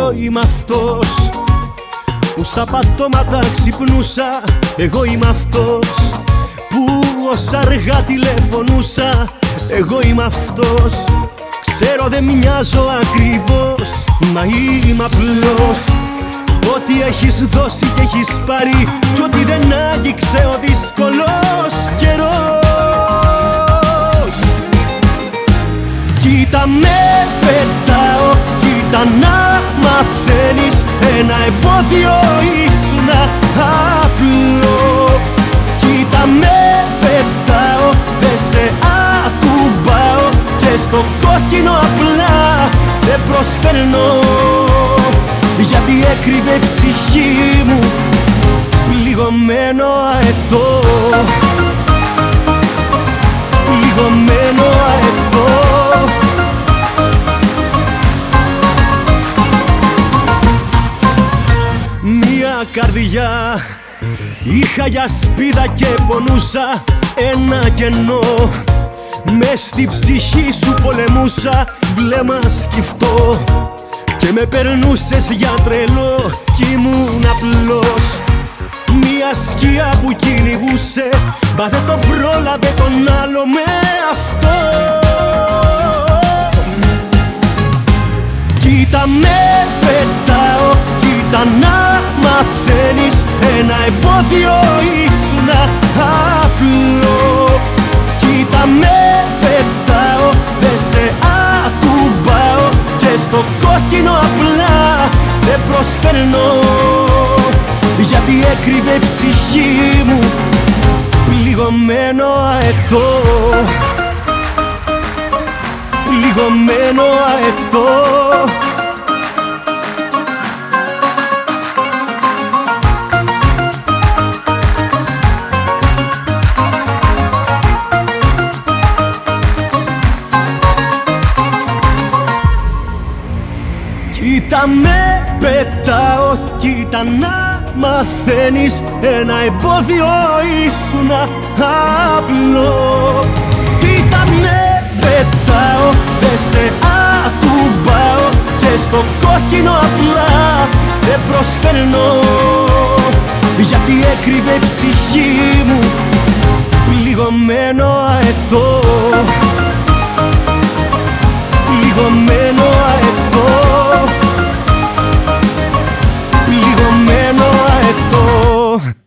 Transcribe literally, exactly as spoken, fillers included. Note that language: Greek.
εγώ είμαι αυτός που στα πατώματα ξυπνούσα. Εγώ είμαι αυτός που ως αργά τηλεφωνούσα. Εγώ είμαι αυτός, ξέρω δεν μοιάζω ακριβώς, μα είμαι απλός. Ό,τι έχεις δώσει και έχεις πάρει κι ό,τι δεν άγγιξε ο δύσκολος καιρός. Κοίτα με πετάω, κοίτα να μαθαίνεις, ένα εμπόδιο ήσουνα απλό. Κοίτα με πετάω, δε σε ακουμπάω και στο κόκκινο απλά σε προσπερνώ. Γιατί έκρυβε η ψυχή μου πληγωμένο αετό, πληγωμένο αετό. Μια καρδιά είχα για σπίδα και πονούσα, ένα κενό μες στη ψυχή σου πολεμούσα. Βλέμμα σκυφτό και με περνούσες για τρελό κι ήμουν απλός. Μια σκιά που κυνηγούσε, μα δεν τον πρόλαβε τον άλλο με αυτό. Κοίτα με πετάω, κοίτα να μαθαίνεις, ένα εμπόδιο ήσουνα απλό. Κοίτα με πετάω, δε σε ακουμπάω και στο κόκκινο απλά σε προσπερνώ. Γιατί έκρυβε η ψυχή μου πληγωμένο αετό, πληγωμένο αετό. Κοίτα με πετάω, κοίτα να μαθαίνεις, ένα εμπόδιο ήσουνα απλό. Κοίτα με πετάω, δε σε ακουμπάω και στο κόκκινο απλά σε προσπερνώ. Γιατί έκρυβε η ψυχή μου πληγωμένο αετό, πληγωμένο αετό.